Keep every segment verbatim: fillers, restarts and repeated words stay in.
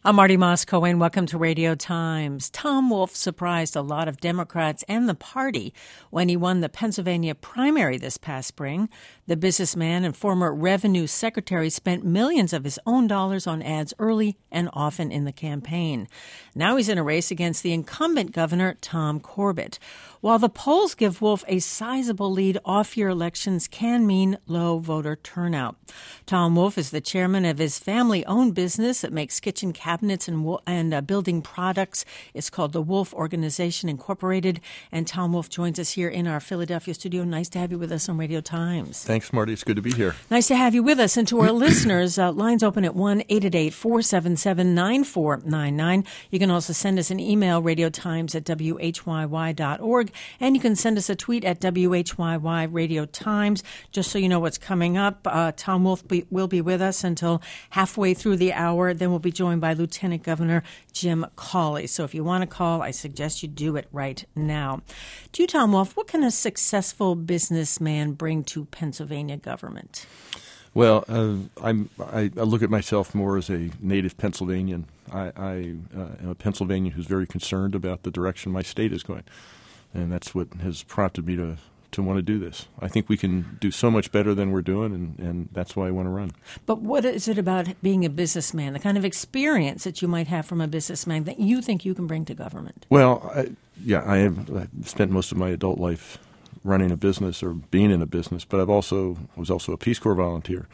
I'm Marty Moss-Cohen. Welcome to Radio Times. Tom Wolf surprised a lot of Democrats and the party when he won the Pennsylvania primary this past spring. The businessman and former revenue secretary spent millions of his own dollars on ads early and often in the campaign. Now he's in a race against the incumbent governor, Tom Corbett. While the polls give Wolf a sizable lead, off-year elections can mean low voter turnout. Tom Wolf is the chairman of his family-owned business that makes kitchen cabinets and, and uh, building products. It's called the Wolf Organization Incorporated. And Tom Wolf joins us here in our Philadelphia studio. Nice to have you with us on Radio Times. Thanks, Marty. It's good to be here. Nice to have you with us. And to our listeners, uh, lines open at one eight eight eight, four seven seven, nine four nine nine. You can also send us an email, radiotimes at w h y y dot org. And you can send us a tweet at W H Y Y Radio Times. Just so you know what's coming up, uh, Tom Wolf be, will be with us until halfway through the hour. Then we'll be joined by Lieutenant Governor Jim Cawley. So if you want to call, I suggest you do it right now. To you, Tom Wolf, what can a successful businessman bring to Pennsylvania government? Well, uh, I'm, I, I look at myself more as a native Pennsylvanian. I, I uh, am a Pennsylvanian who's very concerned about the direction my state is going. And that's what has prompted me to, to want to do this. I think we can do so much better than we're doing, and, and that's why I want to run. But what is it about being a businessman, the kind of experience that you might have from a businessman that you think you can bring to government? Well, I, yeah, I have I've spent most of my adult life running a business or being in a business, but I've also was also a Peace Corps volunteer.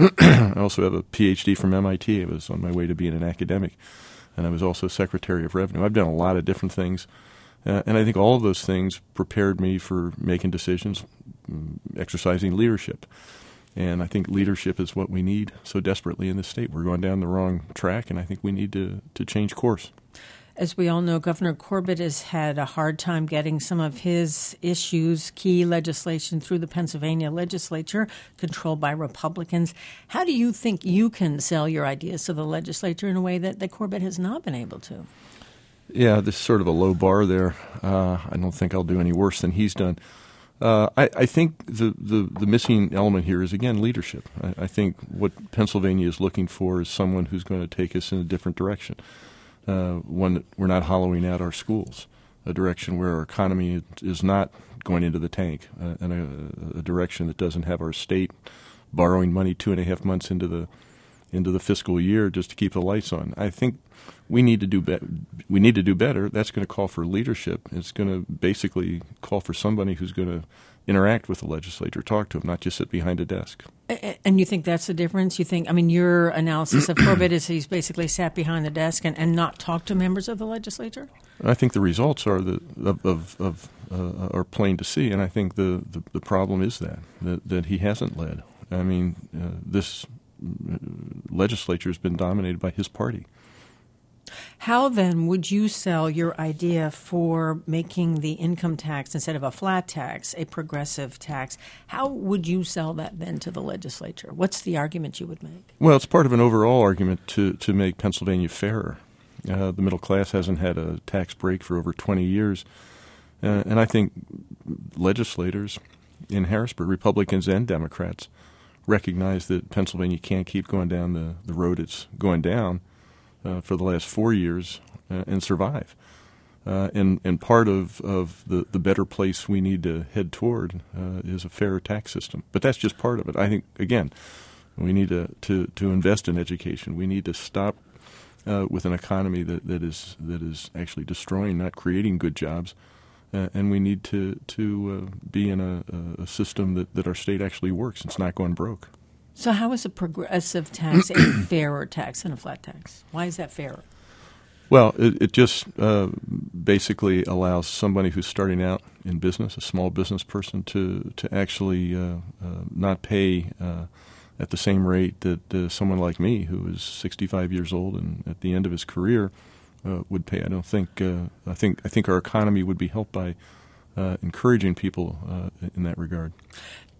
I also have a P H D from M I T. I was on my way to being an academic, and I was also Secretary of Revenue. I've done a lot of different things. Uh, and I think all of those things prepared me for making decisions, um, exercising leadership. And I think leadership is what we need so desperately in this state. We're going down the wrong track, and I think we need to, to change course. As we all know, Governor Corbett has had a hard time getting some of his issues, key legislation, through the Pennsylvania legislature, controlled by Republicans. How do you think you can sell your ideas to the legislature in a way that, that Corbett has not been able to? Yeah, this is sort of a low bar there. Uh, I don't think I'll do any worse than he's done. Uh, I, I think the, the, the missing element here is, again, leadership. I, I think what Pennsylvania is looking for is someone who's going to take us in a different direction, uh, one that we're not hollowing out our schools, a direction where our economy is not going into the tank, uh, and a, a direction that doesn't have our state borrowing money two and a half months into the into the fiscal year just to keep the lights on. I think we need to do be- we need to do better. That's going to call for leadership. It's going to basically call for somebody who's going to interact with the legislature, talk to them, not just sit behind a desk. And you think that's the difference? You think, I mean, your analysis of Corbett is he's basically sat behind the desk and, and not talked to members of the legislature? I think the results are the of, of, of uh, are plain to see, and I think the, the, the problem is that, that that he hasn't led. I mean, uh, this legislature has been dominated by his party. How then would you sell your idea for making the income tax, instead of a flat tax, a progressive tax? How would you sell that then to the legislature? What's the argument you would make? Well, it's part of an overall argument to, to make Pennsylvania fairer. Uh, the middle class hasn't had a tax break for over twenty years. Uh, and I think legislators in Harrisburg, Republicans and Democrats, recognize that Pennsylvania can't keep going down the, the road it's going down uh, for the last four years uh, and survive. Uh, and, and part of, of the, the better place we need to head toward uh, is a fairer tax system. But that's just part of it. I think, again, we need to, to, to invest in education. We need to stop uh, with an economy that, that is that is actually destroying, not creating good jobs. Uh, and we need to to uh, be in a, a system that, that our state actually works. It's not going broke. So how is a progressive tax a fairer tax than a flat tax? Why is that fairer? Well, it, it just uh, basically allows somebody who's starting out in business, a small business person, to, to actually uh, uh, not pay uh, at the same rate that uh, someone like me, who is sixty-five years old and at the end of his career, Uh, would pay. I don't think. Uh, I think. I think our economy would be helped by uh, encouraging people uh, in that regard.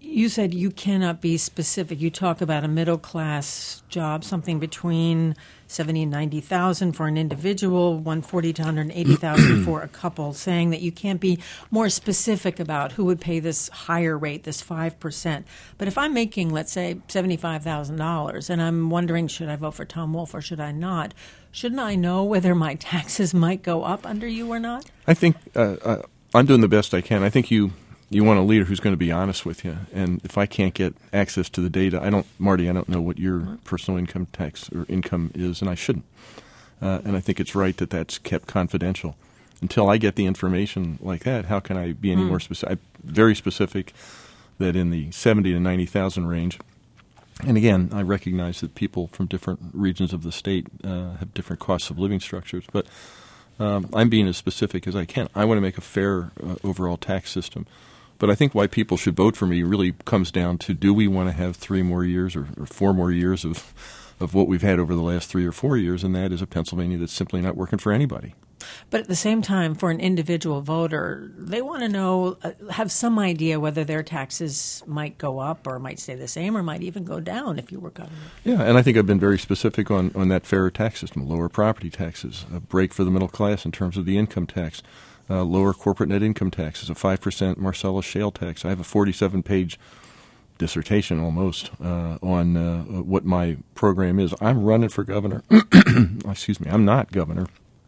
You said you cannot be specific. You talk about a middle-class job, something between seventy and ninety thousand for an individual, one hundred forty to one hundred eighty thousand for a couple, saying that you can't be more specific about who would pay this higher rate, this five percent. But if I'm making, let's say, seventy-five thousand dollars, and I'm wondering, should I vote for Tom Wolf or should I not, shouldn't I know whether my taxes might go up under you or not? I think uh, uh, I'm doing the best I can. I think you... You want a leader who's going to be honest with you. And if I can't get access to the data, I don't, Marty, I don't know what your personal income tax or income is, and I shouldn't. Uh, and I think it's right that that's kept confidential. Until I get the information like that, how can I be any mm. more specific? I'm very specific that in the seventy to ninety thousand range, and again, I recognize that people from different regions of the state uh, have different costs of living structures, but um, I'm being as specific as I can. I want to make a fair uh, overall tax system. But I think why people should vote for me really comes down to, do we want to have three more years or, or four more years of of what we've had over the last three or four years, and that is a Pennsylvania that's simply not working for anybody. But at the same time, for an individual voter, they want to know, uh, have some idea whether their taxes might go up or might stay the same or might even go down if you were governor. Yeah, and I think I've been very specific on, on that fairer tax system, lower property taxes, a break for the middle class in terms of the income tax. Uh, lower corporate net income taxes, a five percent Marcellus shale tax. I have a forty-seven page dissertation almost uh, on uh, what my program is. I'm running for governor. Excuse me, I'm not governor.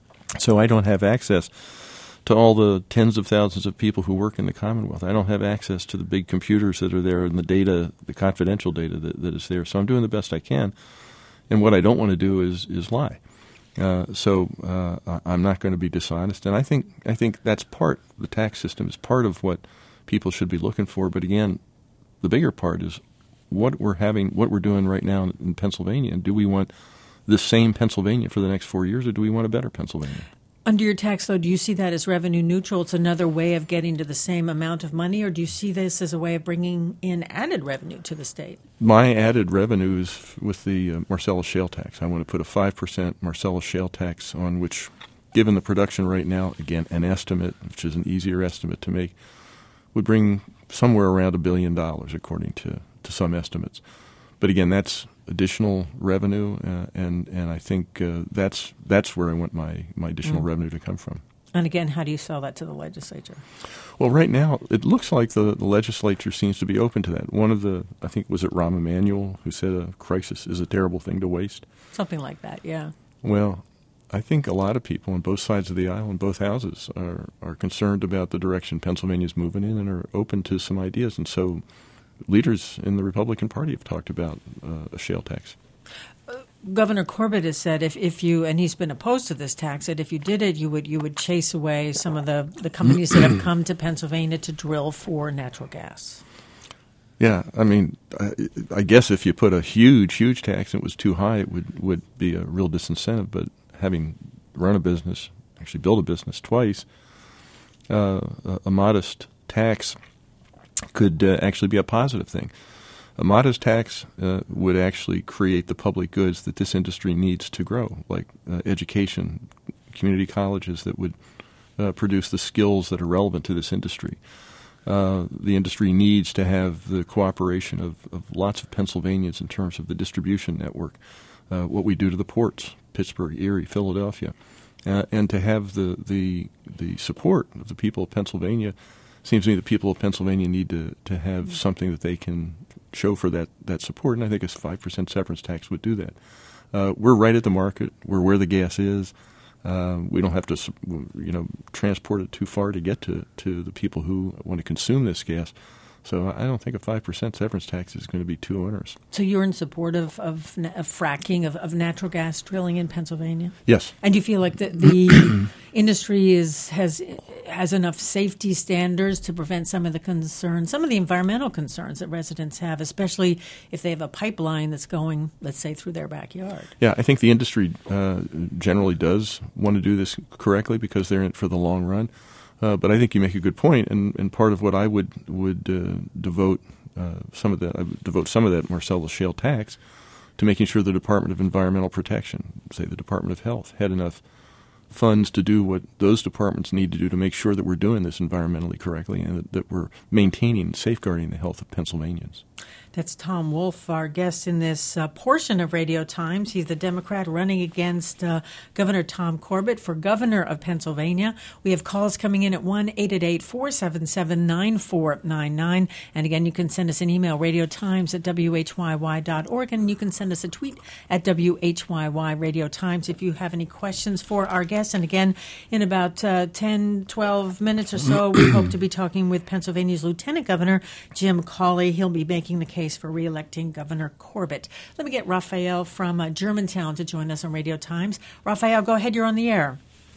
So I don't have access to all the tens of thousands of people who work in the Commonwealth. I don't have access to the big computers that are there and the data, the confidential data that, that is there. So I'm doing the best I can. And what I don't want to do is, is lie. Uh, so uh, I'm not going to be dishonest, and I think I think that's part. The tax system is part of what people should be looking for. But again, the bigger part is what we're having, what we're doing right now in Pennsylvania. And do we want the same Pennsylvania for the next four years, or do we want a better Pennsylvania? Under your tax law, do you see that as revenue neutral? It's another way of getting to the same amount of money, or do you see this as a way of bringing in added revenue to the state? My added revenue is with the uh, Marcellus shale tax. I want to put a five percent Marcellus shale tax on which, given the production right now, again, an estimate, which is an easier estimate to make, would bring somewhere around a billion dollars, according to, to some estimates. But again, that's additional revenue, uh, and and I think uh, that's that's where I want my, my additional mm. revenue to come from. And again, how do you sell that to the legislature? Well, right now, it looks like the, the legislature seems to be open to that. One of the, I think, was it Rahm Emanuel who said a crisis is a terrible thing to waste? Something like that, yeah. Well, I think a lot of people on both sides of the aisle in both houses are, are concerned about the direction Pennsylvania's moving in and are open to some ideas. And so leaders in the Republican Party have talked about uh, a shale tax. Governor Corbett has said if, if you, and he's been opposed to this tax, that if you did it, you would you would chase away some of the, the companies that have come to Pennsylvania to drill for natural gas. Yeah, I mean, I, I guess if you put a huge, huge tax and it was too high, it would, would be a real disincentive. But having run a business, actually built a business twice, uh, a, a modest tax could uh, actually be a positive thing. A modest tax uh, would actually create the public goods that this industry needs to grow, like uh, education, community colleges that would uh, produce the skills that are relevant to this industry. Uh, the industry needs to have the cooperation of, of lots of Pennsylvanians in terms of the distribution network, uh, what we do to the ports, Pittsburgh, Erie, Philadelphia, uh, and to have the, the, the support of the people of Pennsylvania. Seems to me the people of Pennsylvania need to, to have something that they can show for that, that support, and I think a five percent severance tax would do that. Uh, we're right at the market. We're where the gas is. Uh, we don't have to, you know, transport it too far to get to, to the people who want to consume this gas. So I don't think a five percent severance tax is going to be too onerous. So you're in support of, of, of fracking, of, of natural gas drilling in Pennsylvania? Yes. And do you feel like the, the industry is has has enough safety standards to prevent some of the concerns, some of the environmental concerns that residents have, especially if they have a pipeline that's going, let's say, through their backyard? Yeah, I think the industry uh, generally does want to do this correctly because they're in it for the long run. Uh, but I think you make a good point, and, and part of what I would would uh, devote uh, some of that I would devote some of that Marcellus shale tax to making sure the Department of Environmental Protection, say the Department of Health, had enough funds to do what those departments need to do to make sure that we're doing this environmentally correctly and that, that we're maintaining and safeguarding the health of Pennsylvanians. That's Tom Wolf, our guest in this uh, portion of Radio Times. He's the Democrat running against uh, Governor Tom Corbett for governor of Pennsylvania. We have calls coming in at one eight eight eight, four seven seven, nine four nine nine. And again, you can send us an email, radiotimes at w h y y dot org, and you can send us a tweet at W H Y Y Radio Times if you have any questions for our guests. And again, in about uh, ten, twelve minutes or so, we hope to be talking with Pennsylvania's Lieutenant Governor, Jim Cawley. He'll be making the case for re-electing Governor Corbett. Let me get Raphael from uh, Germantown to join us on Radio Times. Raphael, go ahead. You're on the air.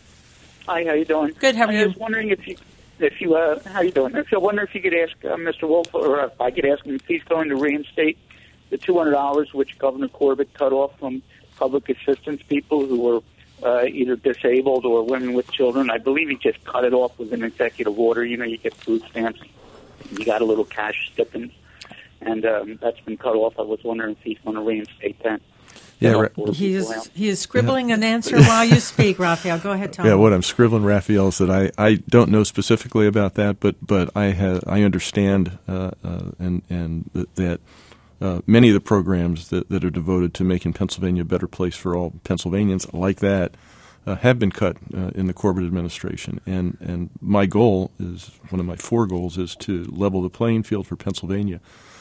Hi, how you doing? Good. How are you? I was wondering if you, if you, uh, how you doing? I wonder if you could ask uh, Mister Wolf, or if I could ask him if he's going to reinstate the two hundred dollars which Governor Corbett cut off from public assistance people who were uh, either disabled or women with children. I believe he just cut it off with an executive order. You know, you get food stamps, you got a little cash stipend. And um, that's been cut off. I was wondering if he's going to reinstate that. Yeah, ra- he is he is scribbling an answer while you speak, Raphael. Go ahead, Tom. Yeah, what I'm scribbling, Raphael, is that I, I don't know specifically about that, but but I have I understand uh, uh, and and th- that uh, many of the programs that, that are devoted to making Pennsylvania a better place for all Pennsylvanians, like that, uh, have been cut uh, in the Corbett administration. And and my goal is one of my four goals is to level the playing field for Pennsylvania,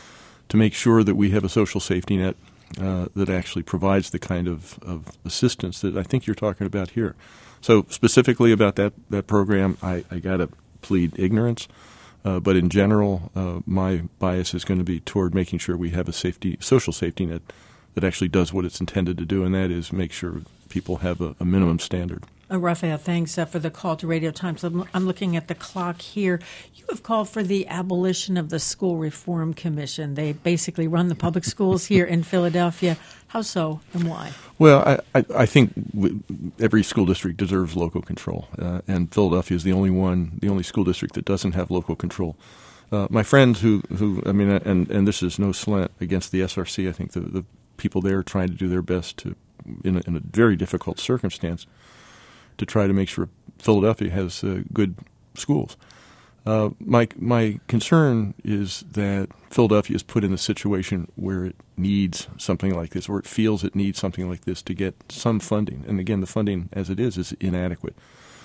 to make sure that we have a social safety net uh, that actually provides the kind of, of assistance that I think you're talking about here. So specifically about that, that program, I, I got to plead ignorance. Uh, but in general, uh, my bias is going to be toward making sure we have a safety, social safety net that actually does what it's intended to do, and that is make sure people have a, a minimum standard. Uh, Raphael, thanks uh, for the call to Radio Times. I'm, I'm looking at the clock here. You have called for the abolition of the School Reform Commission. They basically run the public schools here in Philadelphia. How so and why? Well, I, I, I think w- every school district deserves local control, uh, and Philadelphia is the only one, the only school district that doesn't have local control. Uh, my friends who, who, I mean, and, and this is no slant against the S R C. I think the, the people there are trying to do their best to, in a, in a very difficult circumstance, to try to make sure Philadelphia has uh, good schools. Uh, my my concern is that Philadelphia is put in a situation where it needs something like this, or it feels it needs something like this to get some funding. And again, the funding as it is is inadequate.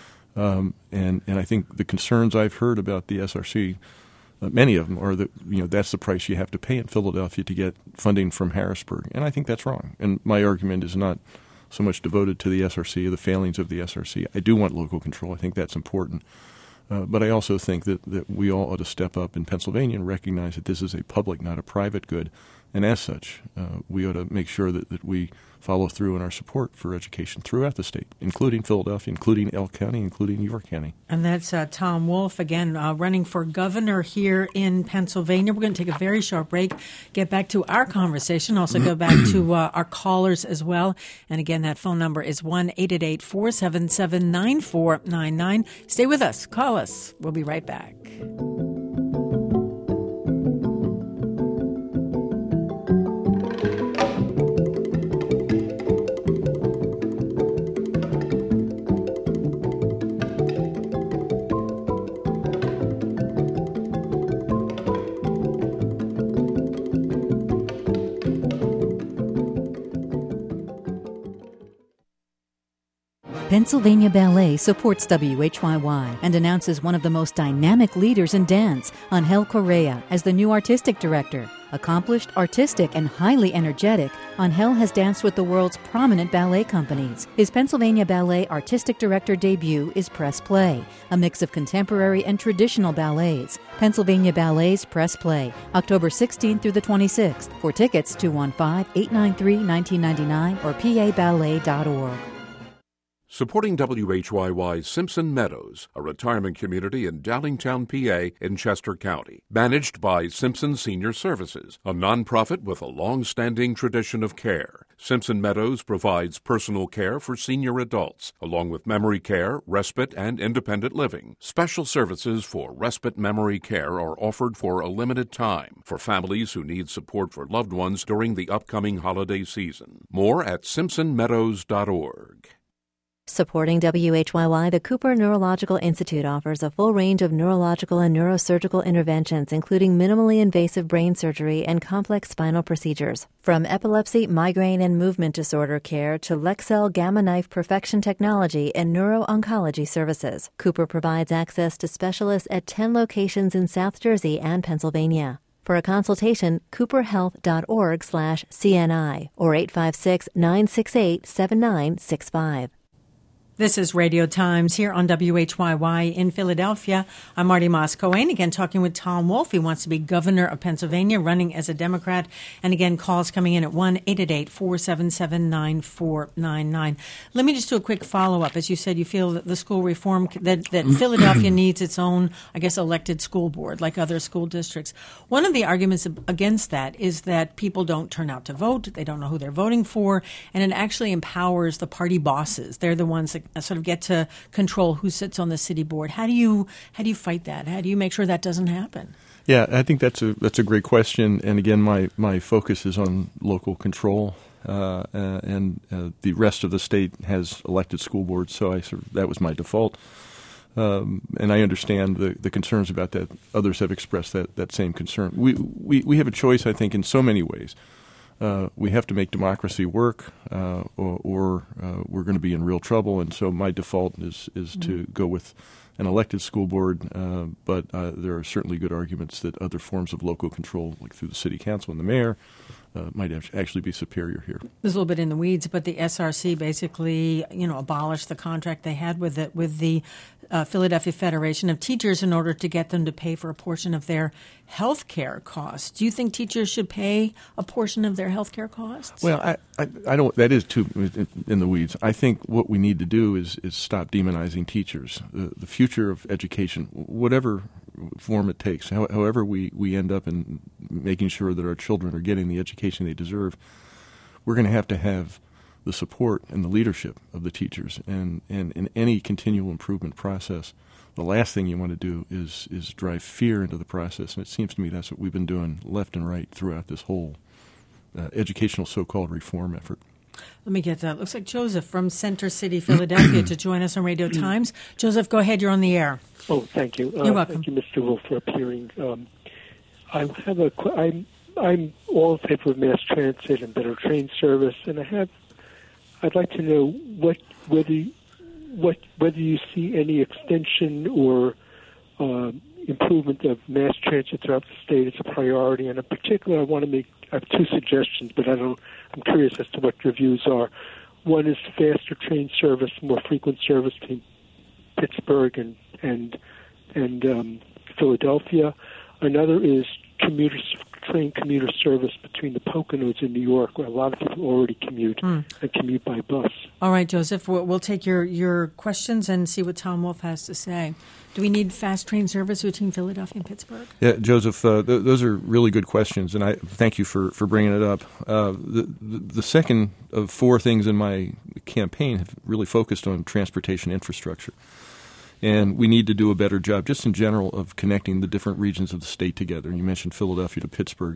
Um, and and I think the concerns I've heard about the S R C, uh, many of them are that you know that's the price you have to pay in Philadelphia to get funding from Harrisburg, and I think that's wrong. And my argument is not so much devoted to the S R C or the failings of the S R C. I do want local control. I think that's important. Uh, but I also think that, that we all ought to step up in Pennsylvania and recognize that this is a public, not a private good. And as such, uh, we ought to make sure that, that we follow through in our support for education throughout the state, including Philadelphia, including Elk County, including York County. And that's uh, Tom Wolf, again, uh, running for governor here in Pennsylvania. We're going to take a very short break, get back to our conversation, also go back to uh, our callers as well. And again, that phone number is one eight eight eight, four seven seven, nine four nine nine. Stay with us. Call us. We'll be right back. Pennsylvania Ballet supports W H Y Y and announces one of the most dynamic leaders in dance, Angel Correa, as the new artistic director. Accomplished, artistic, and highly energetic, Angel has danced with the world's prominent ballet companies. His Pennsylvania Ballet artistic director debut is Press Play, a mix of contemporary and traditional ballets. Pennsylvania Ballet's Press Play, October sixteenth through the twenty-sixth. For tickets, two one five, eight nine three, one nine nine nine or p a ballet dot org. Supporting W H Y Y's Simpson Meadows, a retirement community in Downingtown, P A in Chester County. Managed by Simpson Senior Services, a nonprofit with a long-standing tradition of care. Simpson Meadows provides personal care for senior adults, along with memory care, respite, and independent living. Special services for respite memory care are offered for a limited time for families who need support for loved ones during the upcoming holiday season. More at simpson meadows dot org. Supporting W H Y Y, the Cooper Neurological Institute offers a full range of neurological and neurosurgical interventions, including minimally invasive brain surgery and complex spinal procedures. From epilepsy, migraine, and movement disorder care to Lexel Gamma Knife Perfection technology and neuro-oncology services, Cooper provides access to specialists at ten locations in South Jersey and Pennsylvania. For a consultation, cooperhealth.org slash CNI or eight five six, nine six eight, seven nine six five. This is Radio Times here on W H Y Y in Philadelphia. I'm Marty Moss-Cohen, again talking with Tom Wolf. He wants to be governor of Pennsylvania, running as a Democrat. And again, calls coming in at one eight eight eight, four seven seven, nine four nine nine. Let me just do a quick follow-up. As you said, you feel that the school reform, that, that Philadelphia needs its own, I guess, elected school board like other school districts. One of the arguments against that is that people don't turn out to vote. They don't know who they're voting for. And it actually empowers the party bosses. They're the ones that sort of get to control who sits on the city board. How do you how do you fight that? How do you make sure that doesn't happen? Yeah, I think that's a that's a great question. And again, my, my focus is on local control, uh, uh, and uh, the rest of the state has elected school boards. So I sort of, that was my default. Um, and I understand the, the concerns about that. Others have expressed that, that same concern. We, we we have a choice, I think, in so many ways. Uh, we have to make democracy work, uh, or, or uh, we're going to be in real trouble. And so my default is is mm-hmm. to go with an elected school board. Uh, but uh, there are certainly good arguments that other forms of local control, like through the city council and the mayor, uh, might actually be superior here. There's a little bit in the weeds, but the S R C basically, you know, abolished the contract they had with it with the uh, Philadelphia Federation of Teachers in order to get them to pay for a portion of their health care costs. Do you think teachers should pay a portion of their health care costs? Well, I, I, I don't. That is too in, in the weeds. I think what we need to do is is stop demonizing teachers. The, the future of education, whatever form it takes, how, however we, we end up in making sure that our children are getting the education they deserve, we're going to have to have the support and the leadership of the teachers. And, and in any continual improvement process, the last thing you want to do is is drive fear into the process. And it seems to me that's what we've been doing left and right throughout this whole uh, educational so-called reform effort. Let me get that. Looks like Joseph from Center City, Philadelphia, to join us on Radio Times. Joseph, go ahead. You're on the air. Oh, thank you. You're uh, welcome. Thank you, Mister Wolf, for appearing. Um, I have a. I'm I'm all in favor of mass transit and better train service, and I have. I'd like to know what whether what whether you see any extension or uh, improvement of mass transit throughout the state as a priority, and in particular, I want to make. I have two suggestions, but I don't. I'm curious as to what your views are. One is faster train service, more frequent service between Pittsburgh and and and um, Philadelphia. Another is commuter train commuter service between the Poconos in New York, where a lot of people already commute mm. and commute by bus. All right, Joseph, we'll, we'll take your, your questions and see what Tom Wolf has to say. Do we need fast train service between Philadelphia and Pittsburgh? Yeah, Joseph, uh, th- those are really good questions, and I thank you for, for bringing it up. Uh, the, the, the second of four things in my campaign have really focused on transportation infrastructure. And we need to do a better job, just in general, of connecting the different regions of the state together. You mentioned Philadelphia to Pittsburgh.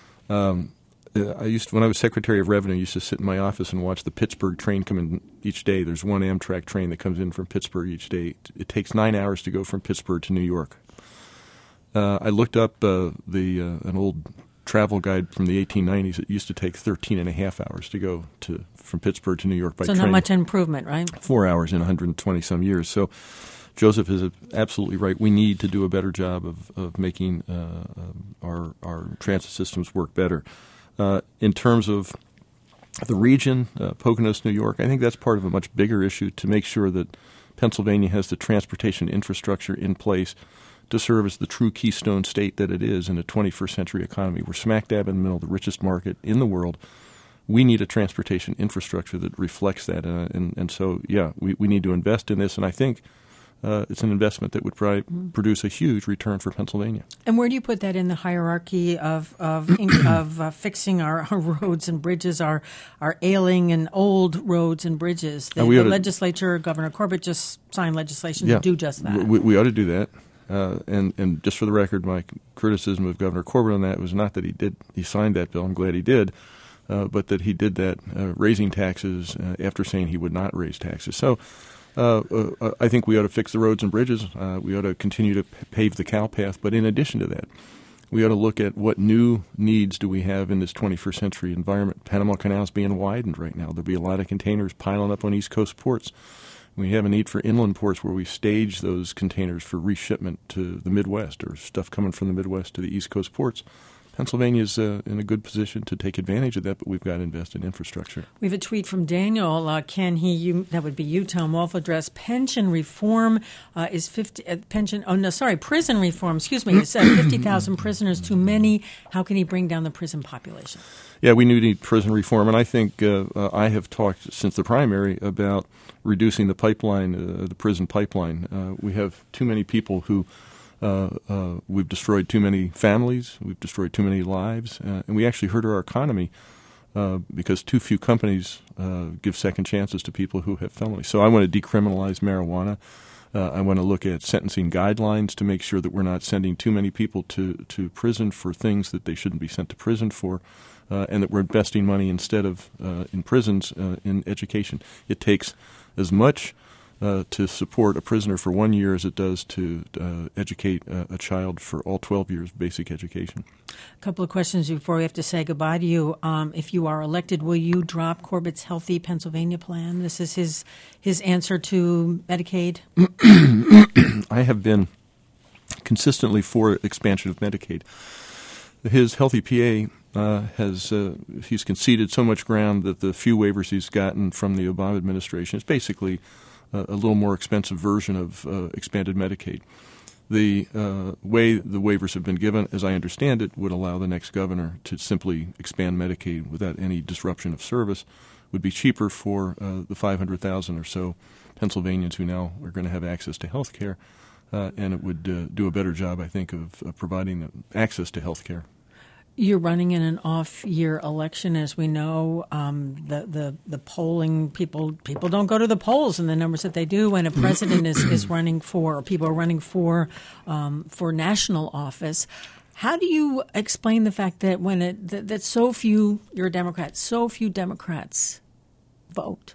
Um, I used to, when I was Secretary of Revenue, I used to sit in my office and watch the Pittsburgh train come in each day. There's one Amtrak train that comes in from Pittsburgh each day. It takes nine hours to go from Pittsburgh to New York. Uh, I looked up uh, the uh, an old travel guide from the eighteen nineties. It used to take thirteen and a half hours to go to from Pittsburgh to New York by so train. So not much improvement, right? Four hours in one hundred twenty some years. So Joseph is absolutely right. We need to do a better job of, of making uh, our, our transit systems work better. Uh, in terms of the region, uh, Poconos, New York, I think that's part of a much bigger issue to make sure that Pennsylvania has the transportation infrastructure in place to serve as the true keystone state that it is in a twenty-first century economy. We're smack dab in the middle of the richest market in the world. We need a transportation infrastructure that reflects that. Uh, and, and so, yeah, we, we need to invest in this. And I think Uh, it's an investment that would probably mm. produce a huge return for Pennsylvania. And where do you put that in the hierarchy of of, of uh, fixing our, our roads and bridges, our our ailing and old roads and bridges? The, the legislature, Governor Corbett, just signed legislation yeah, to do just that. We, we ought to do that. Uh, and, and just for the record, my criticism of Governor Corbett on that was not that he did he signed that bill. I'm glad he did. uh, but that he did that uh, raising taxes uh, after saying he would not raise taxes. So uh, uh, I think we ought to fix the roads and bridges. Uh, we ought to continue to p- pave the cow path. But in addition to that, we ought to look at what new needs do we have in this twenty-first century environment. Panama Canal is being widened right now. There'll be a lot of containers piling up on East Coast ports. We have a need for inland ports where we stage those containers for reshipment to the Midwest, or stuff coming from the Midwest to the East Coast ports. Pennsylvania is uh, in a good position to take advantage of that, but we've got to invest in infrastructure. We have a tweet from Daniel. Uh, can he, you, that would be you, Tom Wolf, address pension reform uh, is fifty, uh, pension, oh no, sorry, prison reform, excuse me, is uh, fifty thousand prisoners too many. How can he bring down the prison population? Yeah, we need prison reform, and I think uh, uh, I have talked since the primary about reducing the pipeline, uh, the prison pipeline. Uh, we have too many people who Uh, uh, we've destroyed too many families. We've destroyed too many lives. Uh, and we actually hurt our economy uh, because too few companies uh, give second chances to people who have felonies. So I want to decriminalize marijuana. Uh, I want to look at sentencing guidelines to make sure that we're not sending too many people to, to prison for things that they shouldn't be sent to prison for, uh, and that we're investing money instead of uh, in prisons uh, in education. It takes as much Uh, to support a prisoner for one year as it does to uh, educate uh, a child for all twelve years of basic education. A couple of questions before we have to say goodbye to you. Um, if you are elected, will you drop Corbett's Healthy Pennsylvania plan? This is his his answer to Medicaid. I have been consistently for expansion of Medicaid. His Healthy P A uh, has uh, he's conceded so much ground that the few waivers he's gotten from the Obama administration is basically Uh, a little more expensive version of uh, expanded Medicaid. The uh, way the waivers have been given, as I understand it, would allow the next governor to simply expand Medicaid without any disruption of service. Would be cheaper for uh, the five hundred thousand or so Pennsylvanians who now are going to have access to health care, uh, and it would uh, do a better job, I think, of, of providing access to health care. You're running in an off-year election, as we know. Um, the, the the polling people people don't go to the polls in the numbers that they do when a president is, is running for, or people are running for um, for national office. How do you explain the fact that when it that, that so few you're a Democrat, so few Democrats vote?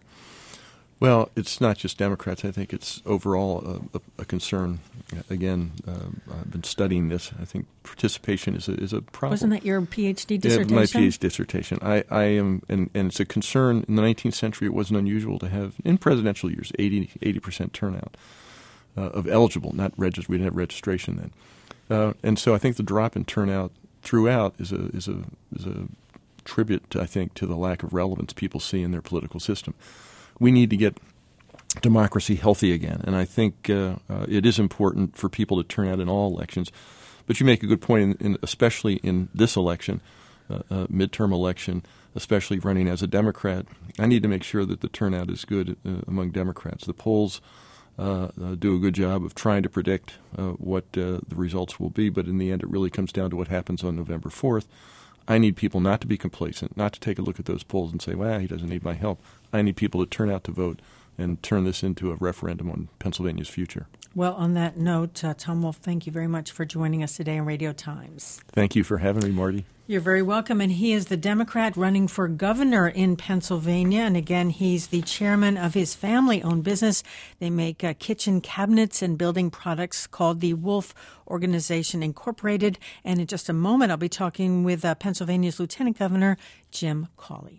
Well, it's not just Democrats. I think it's overall a, a, a concern. Again, uh, I've been studying this. I think participation is a, is a problem. Wasn't that your PhD dissertation? Yeah, my PhD dissertation. I, I am, and, and it's a concern. In the nineteenth century, it wasn't unusual to have, in presidential years, eighty percent turnout uh, of eligible, not registered. We didn't have registration then. Uh, and so I think the drop in turnout throughout is a is a is a tribute, to, I think, to the lack of relevance people see in their political system. We need to get democracy healthy again, and I think uh, uh, it is important for people to turn out in all elections. But you make a good point, in, in, especially in this election, uh, uh, midterm election, especially running as a Democrat. I need to make sure that the turnout is good uh, among Democrats. The polls uh, uh, do a good job of trying to predict uh, what uh, the results will be, but in the end it really comes down to what happens on November fourth. I need people not to be complacent, not to take a look at those polls and say, well, he doesn't need my help. I need people to turn out to vote and turn this into a referendum on Pennsylvania's future. Well, on that note, uh, Tom Wolf, thank you very much for joining us today on Radio Times. Thank you for having me, Marty. You're very welcome. And he is the Democrat running for governor in Pennsylvania. And again, he's the chairman of his family-owned business. They make uh, kitchen cabinets and building products called the Wolf Organization Incorporated. And in just a moment, I'll be talking with uh, Pennsylvania's Lieutenant Governor, Jim Cawley.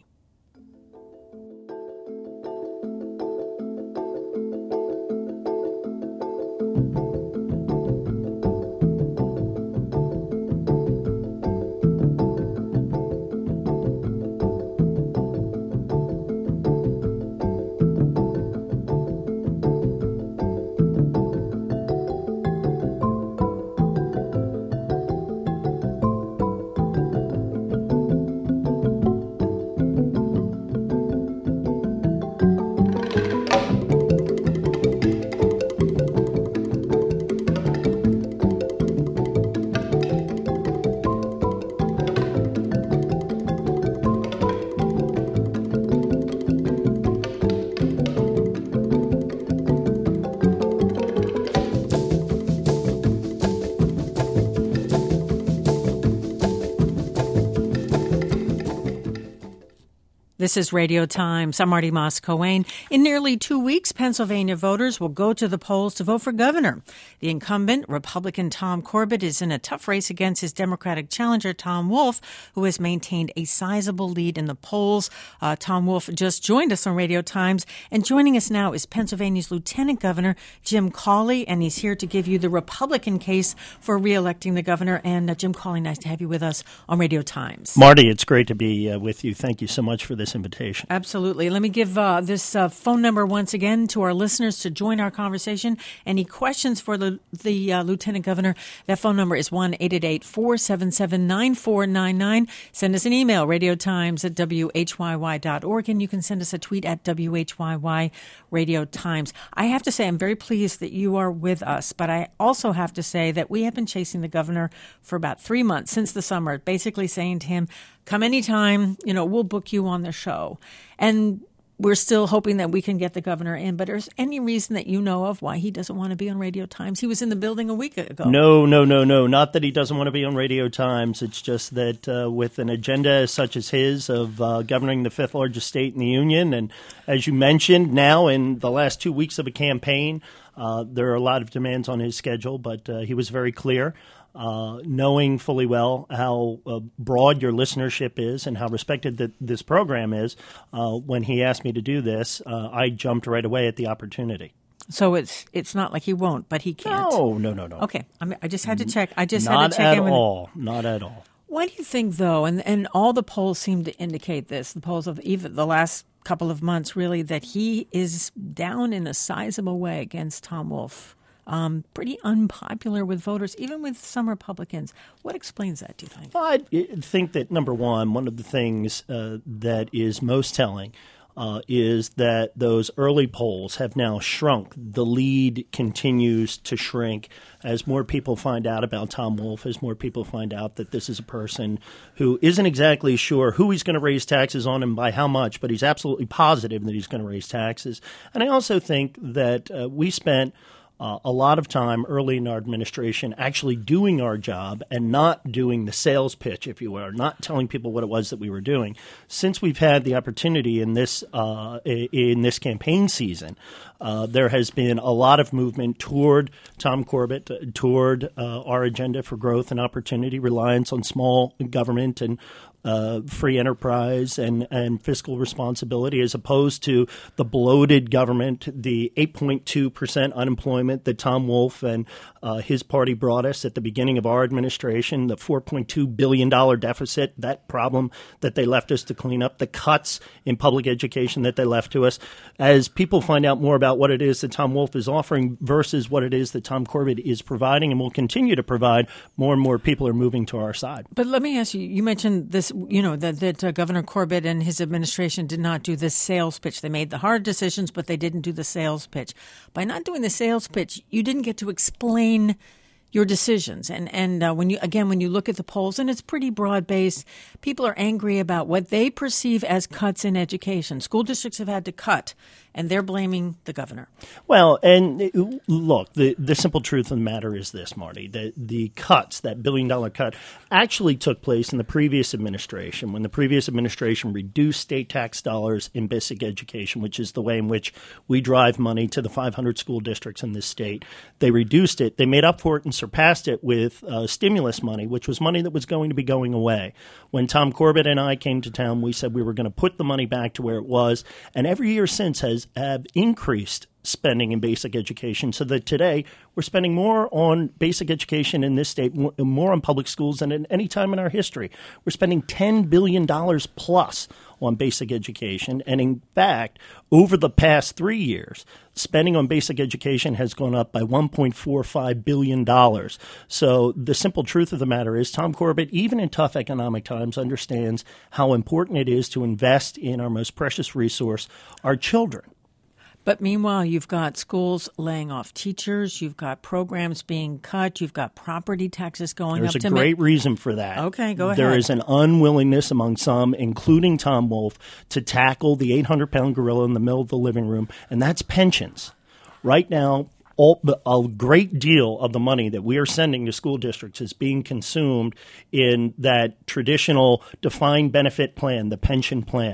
This is Radio Times. I'm Marty Moss-Coane. In nearly two weeks, Pennsylvania voters will go to the polls to vote for governor. The incumbent, Republican Tom Corbett, is in a tough race against his Democratic challenger, Tom Wolf, who has maintained a sizable lead in the polls. Uh, Tom Wolf just joined us on Radio Times, and joining us now is Pennsylvania's Lieutenant Governor, Jim Cawley, and he's here to give you the Republican case for re-electing the governor. And uh, Jim Cawley, nice to have you with us on Radio Times. Marty, it's great to be uh, with you. Thank you so much for this invitation. Absolutely. Let me give uh, this uh, phone number once again to our listeners to join our conversation. Any questions for the, the uh, Lieutenant Governor? That phone number is one eight eight eight, four seven seven, nine four nine nine. Send us an email, radiotimes at w h y y dot org, and you can send us a tweet at W H Y Y Radio Times. I have to say I'm very pleased that you are with us, but I also have to say that we have been chasing the governor for about three months since the summer, basically saying to him, come anytime, you know, we'll book you on the show. And we're still hoping that we can get the governor in. But is any reason that you know of why he doesn't want to be on Radio Times? He was in the building a week ago. No, no, no, no. Not that he doesn't want to be on Radio Times. It's just that uh, with an agenda such as his of uh, governing the fifth largest state in the union, and as you mentioned, now in the last two weeks of a campaign, uh, there are a lot of demands on his schedule, but uh, he was very clear. Uh, knowing fully well how uh, broad your listenership is and how respected that this program is, uh, when he asked me to do this, uh, I jumped right away at the opportunity. So it's it's not like he won't, but he can't. No, no, no, no. Okay, I mean, I just had to check. I just not had to check. Not at him all. Not at all. Why do you think, though, and and all the polls seem to indicate this, the polls of even the last couple of months, really, that he is down in a sizable way against Tom Wolf? Um, pretty unpopular with voters, even with some Republicans. What explains that, do you think? Well, I think that, number one, one of the things uh, that is most telling uh, is that those early polls have now shrunk. The lead continues to shrink as more people find out about Tom Wolf, as more people find out that this is a person who isn't exactly sure who he's going to raise taxes on and by how much, but he's absolutely positive that he's going to raise taxes. And I also think that uh, we spent Uh, a lot of time early in our administration actually doing our job and not doing the sales pitch, if you will, not telling people what it was that we were doing. Since we've had the opportunity in this uh, in this campaign season, uh, there has been a lot of movement toward Tom Corbett, uh, toward uh, our agenda for growth and opportunity, reliance on small government and Uh, free enterprise and, and fiscal responsibility, as opposed to the bloated government, the eight point two percent unemployment that Tom Wolf and uh, his party brought us at the beginning of our administration, the four point two billion dollars deficit, that problem that they left us to clean up, the cuts in public education that they left to us. As people find out more about what it is that Tom Wolf is offering versus what it is that Tom Corbett is providing and will continue to provide, more and more people are moving to our side. But let me ask you, you mentioned this, you know, that, that uh, Governor Corbett and his administration did not do the sales pitch. They made the hard decisions, but they didn't do the sales pitch. By not doing the sales pitch, you didn't get to explain your decisions. And, and uh, when you, again, when you look at the polls, and it's pretty broad-based, people are angry about what they perceive as cuts in education. School districts have had to cut, and they're blaming the governor. Well, and look, the, the simple truth of the matter is this, Marty. The, the cuts, that billion-dollar cut, actually took place in the previous administration, when the previous administration reduced state tax dollars in basic education, which is the way in which we drive money to the five hundred school districts in this state. They reduced it. They made up for it and surpassed it with uh, stimulus money, which was money that was going to be going away. When Tom Corbett and I came to town, we said we were going to put the money back to where it was, and every year since has have increased spending in basic education, so that today we're spending more on basic education in this state, more on public schools than at any time in our history. We're spending ten billion dollars plus on basic education. And in fact, over the past three years, spending on basic education has gone up by one point four five billion dollars. So the simple truth of the matter is Tom Corbett, even in tough economic times, understands how important it is to invest in our most precious resource, our children. But meanwhile, you've got schools laying off teachers. You've got programs being cut. You've got property taxes going There's up. There's a to great make- reason for that. Okay, go ahead. There is an unwillingness among some, including Tom Wolf, to tackle the eight hundred pound gorilla in the middle of the living room, and that's pensions. Right now, all, a great deal of the money that we are sending to school districts is being consumed in that traditional defined benefit plan, the pension plan.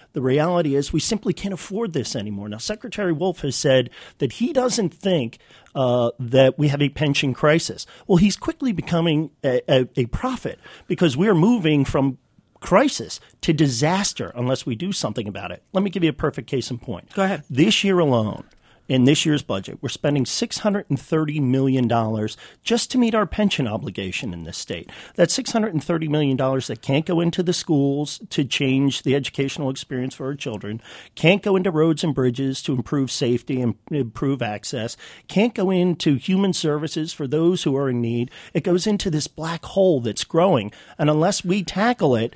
The reality is we simply can't afford this anymore. Now, Secretary Wolf has said that he doesn't think uh, that we have a pension crisis. Well, he's quickly becoming a, a, a prophet because we're moving from crisis to disaster unless we do something about it. Let me give you a perfect case in point. Go ahead. This year alone, in this year's budget, we're spending six hundred thirty million dollars just to meet our pension obligation in this state. That's six hundred thirty million dollars that can't go into the schools to change the educational experience for our children, can't go into roads and bridges to improve safety and improve access, can't go into human services for those who are in need. It goes into this black hole that's growing. And unless we tackle it,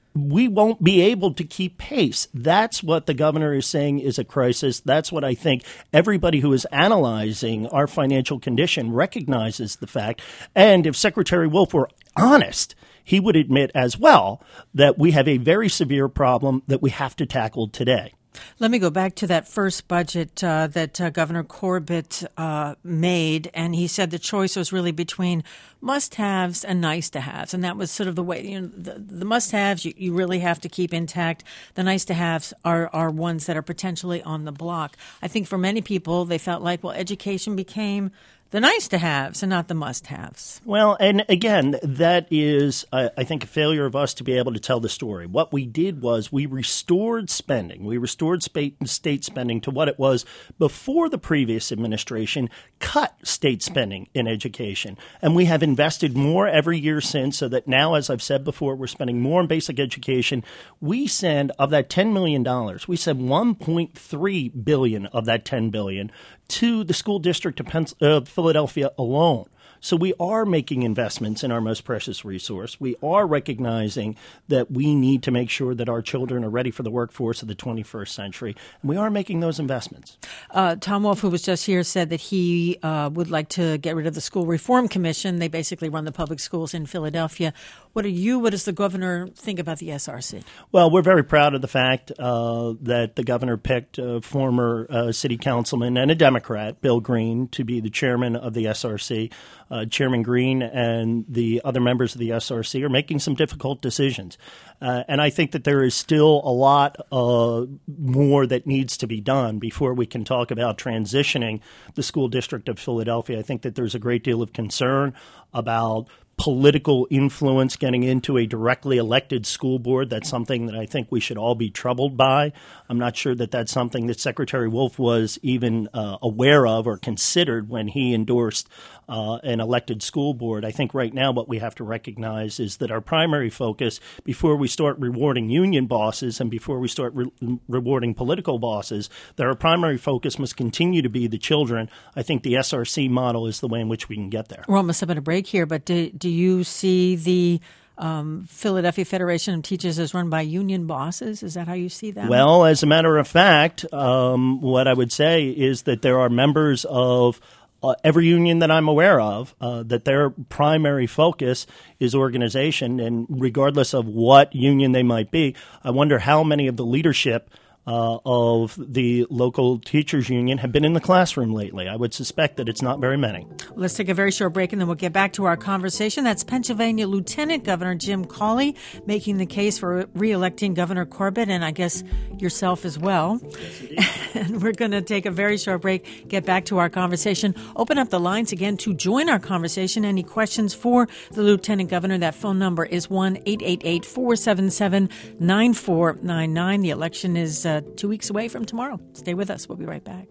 we won't be able to keep pace. That's what the governor is saying is a crisis. That's what I think everybody who is analyzing our financial condition recognizes the fact. And if Secretary Wolf were honest, he would admit as well that we have a very severe problem that we have to tackle today. Let me go back to that first budget uh, that uh, Governor Corbett uh, made, and he said the choice was really between must-haves and nice-to-haves, and that was sort of the way, you know, the, the must-haves you, you really have to keep intact. The nice-to-haves are, are ones that are potentially on the block. I think for many people, they felt like, well, education became the nice-to-haves and not the must-haves. Well, and again, that is, uh, I think, a failure of us to be able to tell the story. What we did was we restored spending. We restored state, state spending to what it was before the previous administration cut state spending in education. And we have invested more every year since, so that now, as I've said before, we're spending more on basic education. We send, of that ten million dollars, we send one point three billion dollars of that ten billion dollars to the school district of Pens- uh, Philadelphia alone. So we are making investments in our most precious resource. We are recognizing that we need to make sure that our children are ready for the workforce of the twenty-first century. And we are making those investments. Uh, Tom Wolf, who was just here, said that he uh, would like to get rid of the School Reform Commission. They basically run the public schools in Philadelphia. What do you, what does the governor think about the S R C? Well, we're very proud of the fact uh, that the governor picked a former uh, city councilman and a Democrat, Bill Green, to be the chairman of the S R C. Uh, Chairman Green and the other members of the S R C are making some difficult decisions. Uh, and I think that there is still a lot uh, more that needs to be done before we can talk about transitioning the school district of Philadelphia. I think that there's a great deal of concern about political influence getting into a directly elected school board. That's something that I think we should all be troubled by. I'm not sure that that's something that Secretary Wolf was even uh, aware of or considered when he endorsed uh, an elected school board. I think right now what we have to recognize is that our primary focus, before we start rewarding union bosses and before we start re- rewarding political bosses, that our primary focus must continue to be the children. I think the S R C model is the way in which we can get there. We're almost up at a break here, but do, do you see the um, Philadelphia Federation of Teachers as run by union bosses? Is that how you see that? Well, as a matter of fact, um, what I would say is that there are members of Uh, every union that I'm aware of, uh, that their primary focus is organization. And regardless of what union they might be, I wonder how many of the leadership uh, of the local teachers union have been in the classroom lately. I would suspect that it's not very many. Let's take a very short break, and then we'll get back to our conversation. That's Pennsylvania Lieutenant Governor Jim Cawley making the case for re-electing Governor Corbett, and I guess yourself as well. Yes, and we're going to take a very short break, get back to our conversation, open up the lines again to join our conversation. Any questions for the Lieutenant Governor? That phone number is one eight eight eight, four seven seven, nine four nine nine. The election is uh, two weeks away from tomorrow. Stay with us. We'll be right back.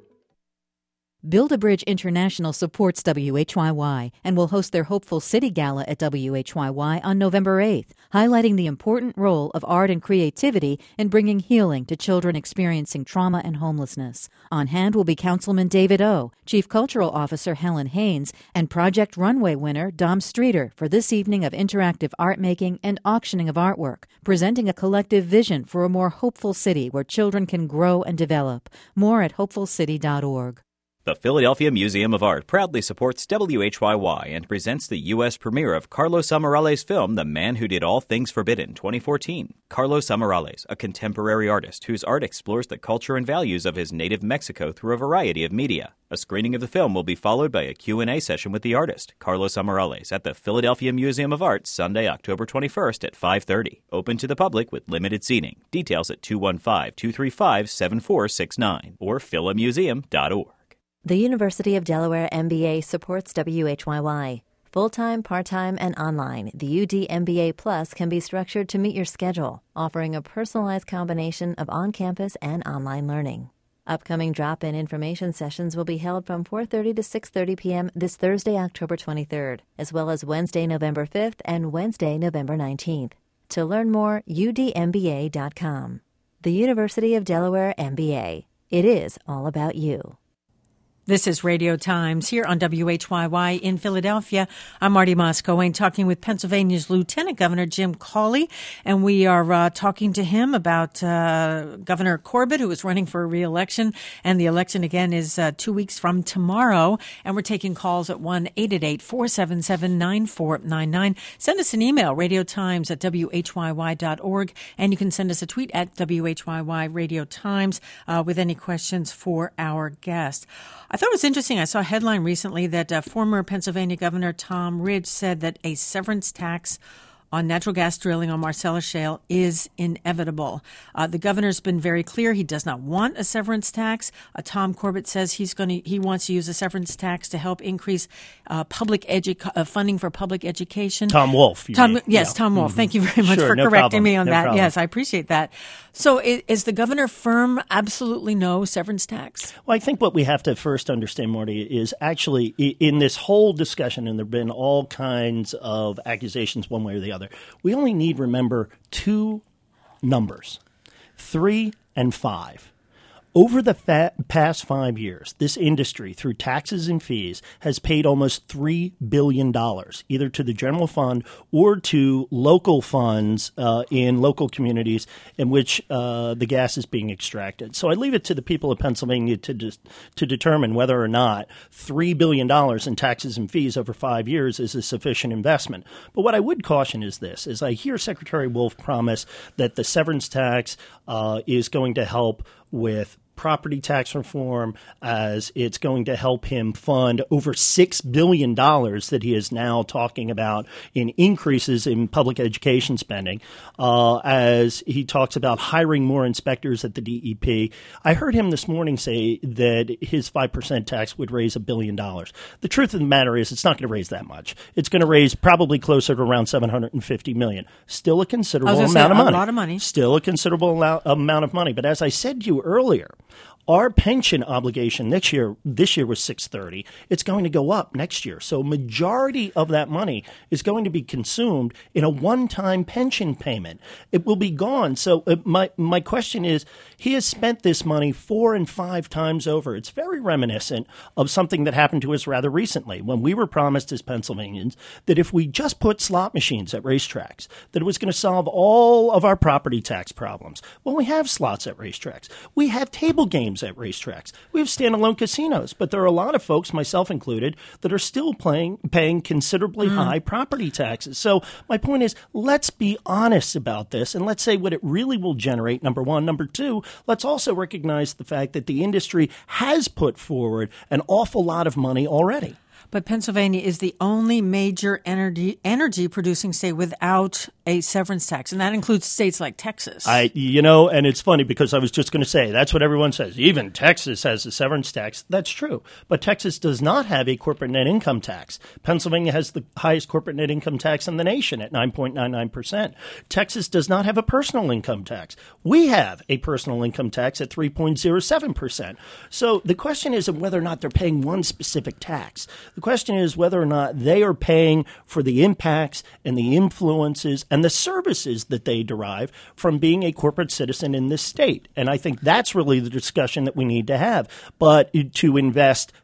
Build a Bridge International supports W H Y Y and will host their Hopeful City Gala at W H Y Y on November eighth, highlighting the important role of art and creativity in bringing healing to children experiencing trauma and homelessness. On hand will be Councilman David O., Chief Cultural Officer Helen Haynes, and Project Runway winner Dom Streeter for this evening of interactive art making and auctioning of artwork, presenting a collective vision for a more hopeful city where children can grow and develop. More at hopeful city dot org. The Philadelphia Museum of Art proudly supports W H Y Y and presents the U S premiere of Carlos Amarales' film The Man Who Did All Things Forbidden twenty fourteen. Carlos Amarales, a contemporary artist whose art explores the culture and values of his native Mexico through a variety of media. A screening of the film will be followed by a Q and A session with the artist, Carlos Amarales, at the Philadelphia Museum of Art Sunday, October twenty-first at five thirty. Open to the public with limited seating. Details at two one five, two three five, seven four six nine or phila museum dot org. The University of Delaware M B A supports W H Y Y. Full-time, part-time, and online, the U D M B A Plus can be structured to meet your schedule, offering a personalized combination of on-campus and online learning. Upcoming drop-in information sessions will be held from four thirty to six thirty p.m. this Thursday, October twenty-third, as well as Wednesday, November fifth and Wednesday, November nineteenth. To learn more, U D M B A dot com. The University of Delaware M B A. It is all about you. This is Radio Times here on W H Y Y in Philadelphia. I'm Marty Moscoe, talking with Pennsylvania's Lieutenant Governor Jim Cawley, and we are uh, talking to him about uh, Governor Corbett, who is running for re-election, and the election again is uh, two weeks from tomorrow, and we're taking calls at one eight eight eight, four seven seven, nine four nine nine. Send us an email, radiotimes at W H Y Y dot org, and you can send us a tweet at W H Y Y Radio Times uh, with any questions for our guest. I thought it was interesting. I saw a headline recently that uh, former Pennsylvania Governor Tom Ridge said that a severance tax on natural gas drilling on Marcellus Shale is inevitable. Uh, the governor's been very clear he does not want a severance tax. Uh, Tom Corbett says he's going to he wants to use a severance tax to help increase uh, public edu- uh, funding for public education. Tom Wolf. Tom, mean. yes, yeah. Tom Wolf. Mm-hmm. Thank you very much sure, for no correcting problem. me on no that. Problem. Yes, I appreciate that. So is, is the governor firm absolutely no severance tax? Well, I think what we have to first understand, Marty, is actually in this whole discussion, and there have been all kinds of accusations one way or the other, we only need remember two numbers, three and five. Over the fa- past five years, this industry, through taxes and fees, has paid almost three billion dollars, either to the general fund or to local funds uh, in local communities in which uh, the gas is being extracted. So I leave it to the people of Pennsylvania to de- to determine whether or not three billion dollars in taxes and fees over five years is a sufficient investment. But what I would caution is this, is I hear Secretary Wolf promise that the severance tax uh, is going to help with property tax reform, as it's going to help him fund over six billion dollars that he is now talking about in increases in public education spending, uh, as he talks about hiring more inspectors at the D E P. I heard him this morning say that his five percent tax would raise a billion dollars. The truth of the matter is it's not going to raise that much. It's going to raise probably closer to around seven hundred fifty million dollars. Still a considerable amount say, of money. A lot of money. Still a considerable amount of money. But as I said to you earlier, our pension obligation next year, this year was six hundred thirty. It's going to go up next year. So majority of that money is going to be consumed in a one-time pension payment. It will be gone. So uh, my my question is, he has spent this money four and five times over. It's very reminiscent of something that happened to us rather recently when we were promised as Pennsylvanians that if we just put slot machines at racetracks, that it was going to solve all of our property tax problems. Well, we have slots at racetracks. We have table games at racetracks. We have standalone casinos, but there are a lot of folks, myself included, that are still playing, paying considerably mm. high property taxes. So my point is, let's be honest about this, and let's say what it really will generate, number one. Number two, let's also recognize the fact that the industry has put forward an awful lot of money already. But Pennsylvania is the only major energy energy producing state without a severance tax, and that includes states like Texas. I, you know, and it's funny because I was just going to say that's what everyone says. Even Texas has a severance tax. That's true, but Texas does not have a corporate net income tax. Pennsylvania has the highest corporate net income tax in the nation at nine point nine nine percent. Texas does not have a personal income tax. We have a personal income tax at three point zero seven percent. So the question isn't whether or not they're paying one specific tax. The question is whether or not they are paying for the impacts and the influences and the services that they derive from being a corporate citizen in this state. And I think that's really the discussion that we need to have. But to invest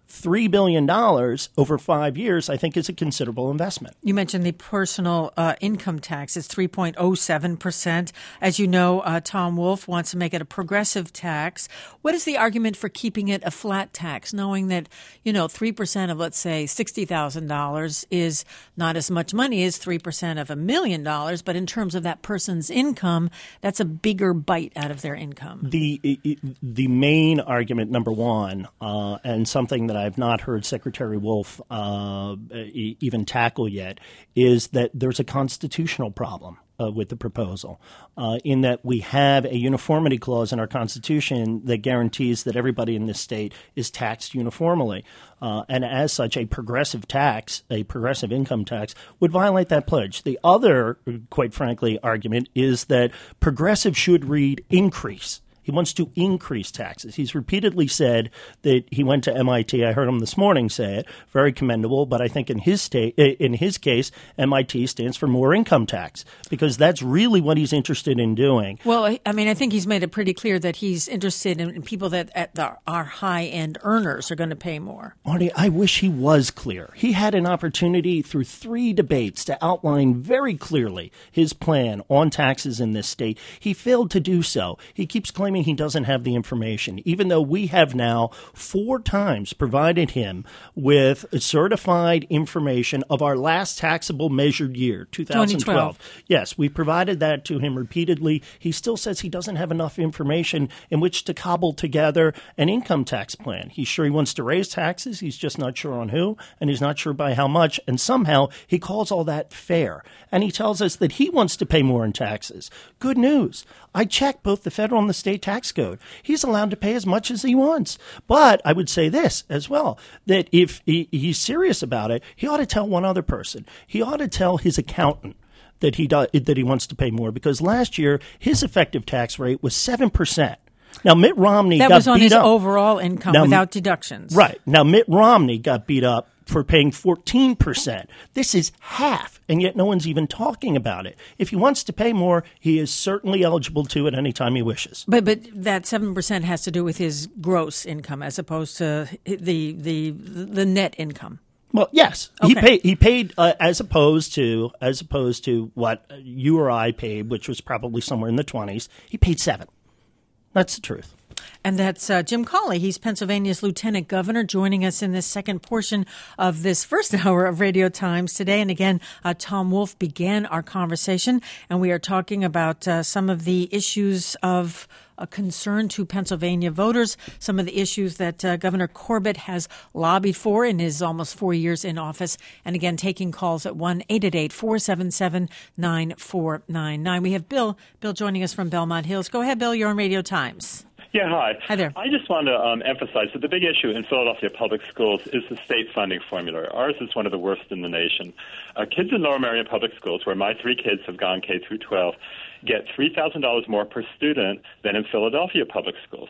three billion dollars over five years, I think, is a considerable investment. You mentioned the personal uh, income tax is three point oh seven percent. As you know, uh, Tom Wolf wants to make it a progressive tax. What is the argument for keeping it a flat tax, knowing that, you know, three percent of, let's say, sixty thousand dollars is not as much money as three percent of a million dollars, but in terms of that person's income, that's a bigger bite out of their income? The the main argument, number one, uh, and something that I've not heard Secretary Wolf uh, even tackle yet, is that there's a constitutional problem uh, with the proposal, uh, in that we have a uniformity clause in our Constitution that guarantees that everybody in this state is taxed uniformly. Uh, and as such, a progressive tax, a progressive income tax, would violate that pledge. The other, quite frankly, argument is that progressive should read increase. He wants to increase taxes. He's repeatedly said that he went to M I T. I heard him this morning say it. Very commendable. But I think in his state, in his case, M I T stands for more income tax, because that's really what he's interested in doing. Well, I mean, I think he's made it pretty clear that he's interested in people that at the, are high-end earners are going to pay more. Marty, I wish he was clear. He had an opportunity through three debates to outline very clearly his plan on taxes in this state. He failed to do so. He keeps claiming he doesn't have the information, even though we have now four times provided him with certified information of our last taxable measured year, two thousand twelve. Yes, we provided that to him repeatedly. He still says he doesn't have enough information in which to cobble together an income tax plan. He's sure he wants to raise taxes. He's just not sure on who, and he's not sure by how much. And somehow he calls all that fair. And he tells us that he wants to pay more in taxes. Good news. I checked both the federal and the state tax code. He's allowed to pay as much as he wants. But I would say this as well, that if he, he's serious about it, he ought to tell one other person. He ought to tell his accountant that he does, that he wants to pay more, because last year his effective tax rate was seven percent. Now, Mitt Romney that got was on beat his up. overall income now, without deductions. Right. Now, Mitt Romney got beat up for paying fourteen percent. This is half, and yet no one's even talking about it. If he wants to pay more, he is certainly eligible to at any time he wishes. But but that seven percent has to do with his gross income as opposed to the the the net income. Well, yes, okay. he paid. He paid uh, as opposed to as opposed to what you or I paid, which was probably somewhere in the twenties. He paid seven. That's the truth. And that's uh, Jim Cawley. He's Pennsylvania's lieutenant governor, joining us in this second portion of this first hour of Radio Times today. And again, uh, Tom Wolf began our conversation, and we are talking about uh, some of the issues of a concern to Pennsylvania voters, some of the issues that uh, Governor Corbett has lobbied for in his almost four years in office. And again, taking calls at one eight eight eight, four seven seven, nine four nine nine. We have Bill, Bill joining us from Belmont Hills. Go ahead, Bill. You're on Radio Times. Yeah, hi. Hi there. I just want to um, emphasize that the big issue in Philadelphia public schools is the state funding formula. Ours is one of the worst in the nation. Uh, kids in Lower Merion public schools, where my three kids have gone K through twelve, get three thousand dollars more per student than in Philadelphia public schools.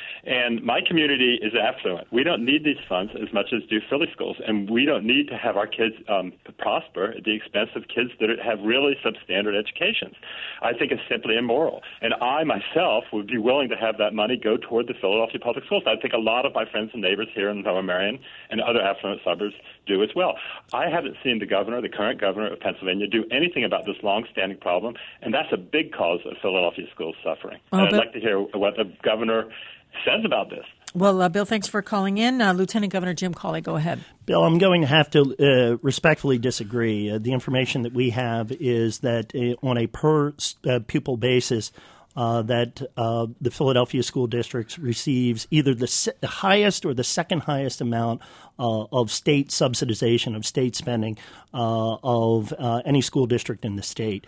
And my community is affluent. We don't need these funds as much as do Philly schools, and we don't need to have our kids um, prosper at the expense of kids that have really substandard educations. I think it's simply immoral. And I, myself, would be willing to have that money go toward the Philadelphia public schools. I think a lot of my friends and neighbors here in Lower Merion and other affluent suburbs do as well. I haven't seen the governor, the current governor of Pennsylvania, do anything about this long-standing problem, and that's a big cause of Philadelphia schools suffering. Well, and I'd like to hear what the governor says about this. Well, uh, Bill, thanks for calling in. Uh, Lieutenant Governor Jim Cawley, go ahead. Bill, I'm going to have to uh, respectfully disagree. Uh, the information that we have is that uh, on a per uh, pupil basis, uh, that uh, the Philadelphia School District receives either the, se- the highest or the second highest amount uh, of state subsidization, of state spending uh, of uh, any school district in the state.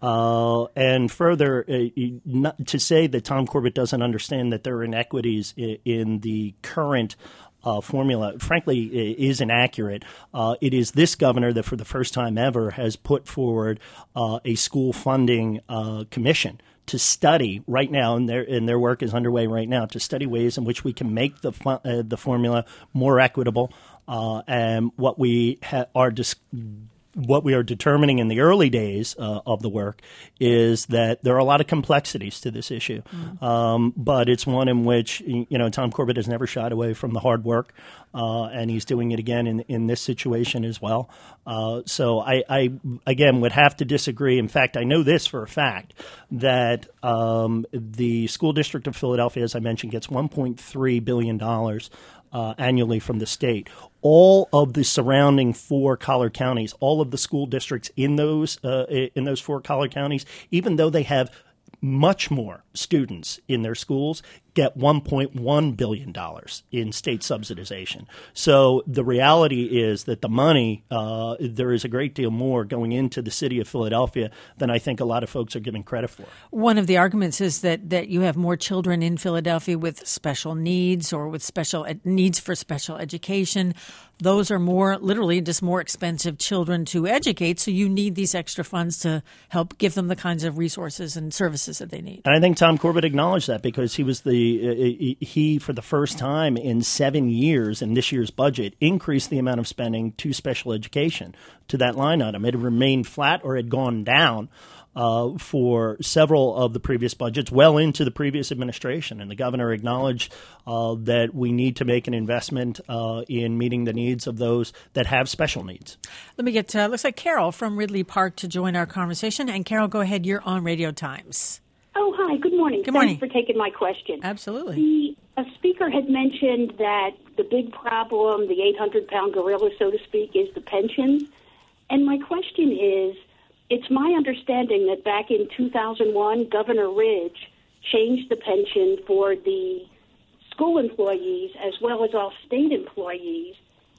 Uh, and further, uh, not to say that Tom Corbett doesn't understand that there are inequities in, in the current uh, formula, frankly, is inaccurate. Uh, it is this governor that for the first time ever has put forward uh, a school funding uh, commission to study right now, and their and their work is underway right now, to study ways in which we can make the fu- uh, the formula more equitable. Uh, and what we ha- are dis- what we are determining in the early days uh, of the work is that there are a lot of complexities to this issue. Mm. Um, but it's one in which, you know, Tom Corbett has never shied away from the hard work, uh, and he's doing it again in, in this situation as well. Uh, so I, I, again, would have to disagree. In fact, I know this for a fact, that um, the school district of Philadelphia, as I mentioned, gets one point three billion dollars uh, annually from the state. All of the surrounding four collar counties, all of the school districts in those uh, in those four collar counties, even though they have much more students in their schools, get one point one billion dollars in state subsidization. So the reality is that the money, uh, there is a great deal more going into the city of Philadelphia than I think a lot of folks are giving credit for. One of the arguments is that, that you have more children in Philadelphia with special needs or with special ed- needs for special education. Those are more, literally, just more expensive children to educate, so you need these extra funds to help give them the kinds of resources and services that they need. And I think Tom Corbett acknowledged that because he was the uh, he, for the first time in seven years in this year's budget, increased the amount of spending to special education, to that line item. It had remained flat or had gone down Uh, for several of the previous budgets, well into the previous administration. And the governor acknowledged uh, that we need to make an investment uh, in meeting the needs of those that have special needs. Let me get, uh, looks like Carol from Ridley Park to join our conversation. And Carol, go ahead. You're on Radio Times. Oh, hi. Good morning. Good morning. Thanks for taking my question. Absolutely. The a speaker had mentioned that the big problem, the eight hundred pound gorilla, so to speak, is the pensions. And my question is, it's my understanding that back in two thousand one, Governor Ridge changed the pension for the school employees as well as all state employees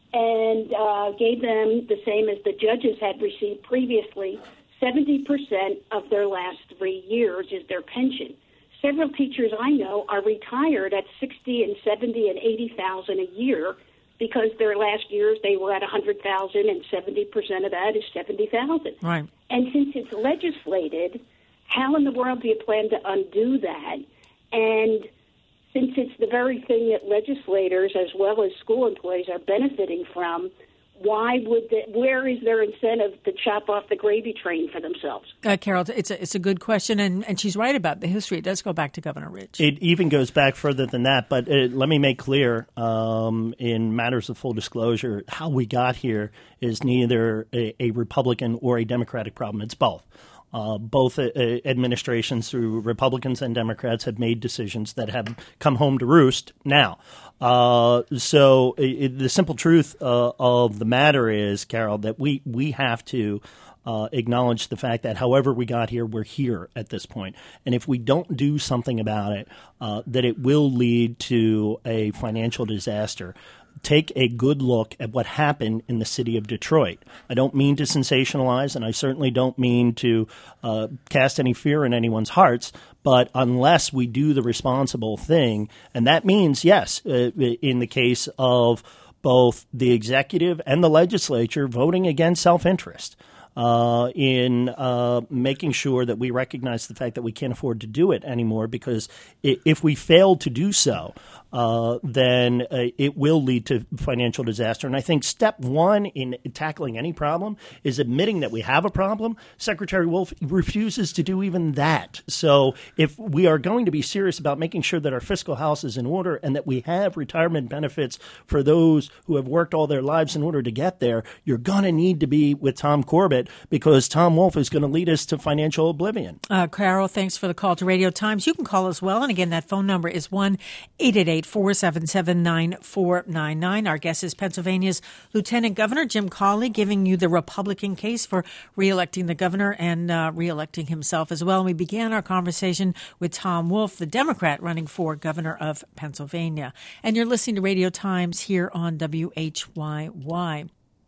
and uh, gave them the same as the judges had received previously. seventy percent of their last three years is their pension. Several teachers I know are retired at sixty and seventy and eighty thousand a year because their last years they were at one hundred thousand and seventy percent of that is seventy thousand. Right. And since it's legislated, how in the world do you plan to undo that? And since it's the very thing that legislators as well as school employees are benefiting from, why would the, where is their incentive to chop off the gravy train for themselves? Uh, Carol, it's a, it's a good question, and, and she's right about the history. It does go back to Governor Ridge. It even goes back further than that, but it, let me make clear um, in matters of full disclosure, how we got here is neither a, a Republican or a Democratic problem. It's both. Uh, both uh, administrations, through Republicans and Democrats, have made decisions that have come home to roost now. Uh, so it, the simple truth uh, of the matter is, Carol, that we, we have to uh, acknowledge the fact that however we got here, we're here at this point. And if we don't do something about it, uh, that it will lead to a financial disaster. Take a good look at what happened in the city of Detroit. I don't mean to sensationalize, and I certainly don't mean to uh, cast any fear in anyone's hearts, but unless we do the responsible thing, and that means, yes, uh, in the case of both the executive and the legislature voting against self-interest, Uh, in uh, making sure that we recognize the fact that we can't afford to do it anymore, because if we fail to do so, uh, then uh, it will lead to financial disaster. And I think step one in tackling any problem is admitting that we have a problem. Secretary Wolf refuses to do even that. So if we are going to be serious about making sure that our fiscal house is in order and that we have retirement benefits for those who have worked all their lives in order to get there, you're going to need to be with Tom Corbett, because Tom Wolf is going to lead us to financial oblivion. Uh, Carol, thanks for the call to Radio Times. You can call as well. And again, that phone number is one eight eight eight, four seven seven, nine four nine nine. Our guest is Pennsylvania's Lieutenant Governor Jim Cawley, giving you the Republican case for reelecting the governor and uh, reelecting himself as well. And we began our conversation with Tom Wolf, the Democrat running for governor of Pennsylvania. And you're listening to Radio Times here on W H Y Y.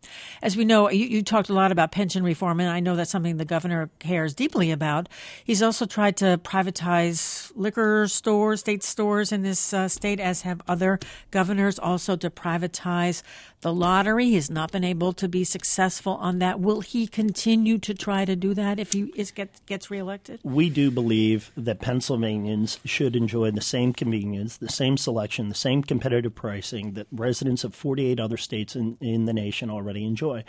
As we know, you, you talked a lot about pension reform, and I know that's something the governor cares deeply about. He's also tried to privatize liquor stores, state stores in this uh, state, as have other governors, also to privatize the lottery. He's not been able to be successful on that. Will he continue to try to do that if he is get, gets reelected? We do believe that Pennsylvanians should enjoy the same convenience, the same selection, the same competitive pricing that residents of forty-eight other states in, in the nation already enjoy.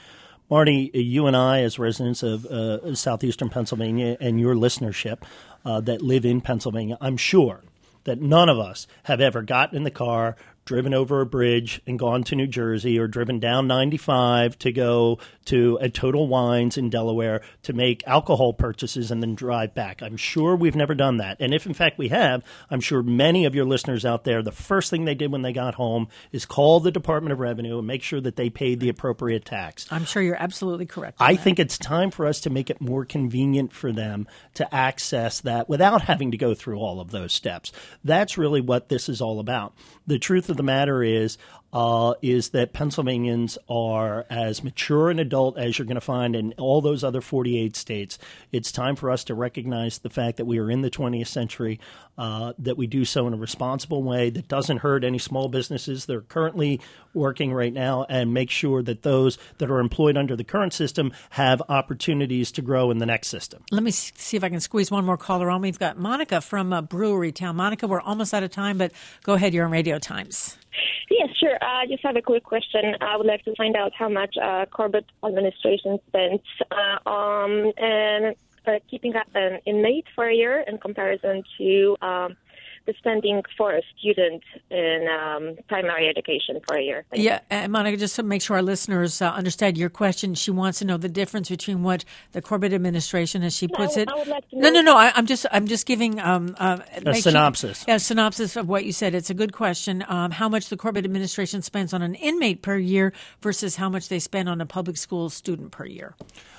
Marty, you and I, as residents of uh, southeastern Pennsylvania and your listenership uh, that live in Pennsylvania, I'm sure that none of us have ever gotten in the car, driven over a bridge and gone to New Jersey, or driven down ninety-five to go to a Total Wines in Delaware to make alcohol purchases and then drive back. I'm sure we've never done that. And if, in fact, we have, I'm sure many of your listeners out there, the first thing they did when they got home is call the Department of Revenue and make sure that they paid the appropriate tax. I'm sure you're absolutely correct. I that. think it's time for us to make it more convenient for them to access that without having to go through all of those steps. That's really what this is all about. The truth of the matter is, uh, is that Pennsylvanians are as mature and adult as you're going to find in all those other forty-eight states. It's time for us to recognize the fact that we are in the twentieth century, uh, that we do so in a responsible way that doesn't hurt any small businesses that are currently working right now, and make sure that those that are employed under the current system have opportunities to grow in the next system. Let me see if I can squeeze one more caller on. We've got Monica from uh, Brewery Town. Monica, we're almost out of time, but go ahead. You're on Radio Times. Yes, sure. I uh, just have a quick question. I would like to find out how much uh, Corbett administration spent uh, um, and uh, keeping up an inmate for a year in comparison to um, the spending for a student in um, primary education for a year. Thank yeah, and Monica, just to make sure our listeners uh, understand your question, she wants to know the difference between what the Corbett administration, as she puts no, it. I would like to no, know. no, no. I, I'm just, I'm just giving um, uh, a synopsis. You, yeah, a synopsis of what you said. It's a good question. Um, how much the Corbett administration spends on an inmate per year versus how much they spend on a public school student per year.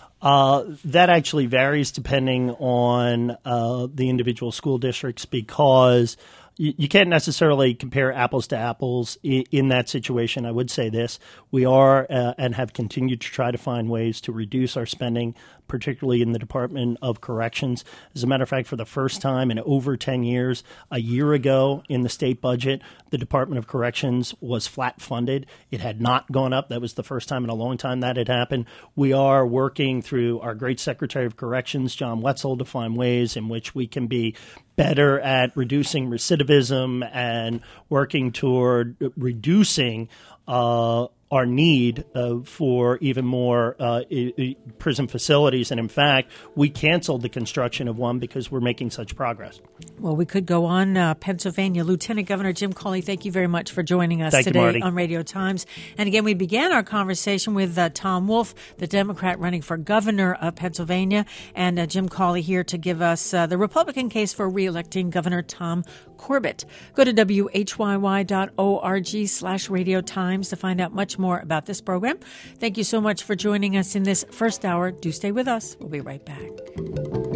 Uh, that actually varies depending on uh, the individual school districts, because you, you can't necessarily compare apples to apples in, in that situation. I would say this. We are uh, and have continued to try to find ways to reduce our spending, particularly in the Department of Corrections. As a matter of fact, for the first time in over ten years, a year ago in the state budget, the Department of Corrections was flat funded. It had not gone up. That was the first time in a long time that had happened. We are working through our great Secretary of Corrections, John Wetzel, to find ways in which we can be better at reducing recidivism and working toward reducing uh, our need uh, for even more uh, I- I prison facilities. And in fact, we canceled the construction of one because we're making such progress. Well, we could go on. Uh, Pennsylvania Lieutenant Governor Jim Cawley, thank you very much for joining us thank today you, Marty. on Radio Times. And again, we began our conversation with uh, Tom Wolf, the Democrat running for governor of Pennsylvania, and uh, Jim Cawley here to give us uh, the Republican case for re-electing Governor Tom Corbett. Go to W H Y Y dot org slash Radio Times to find out much more about this program. Thank you so much for joining us in this first hour. Do stay with us. We'll be right back.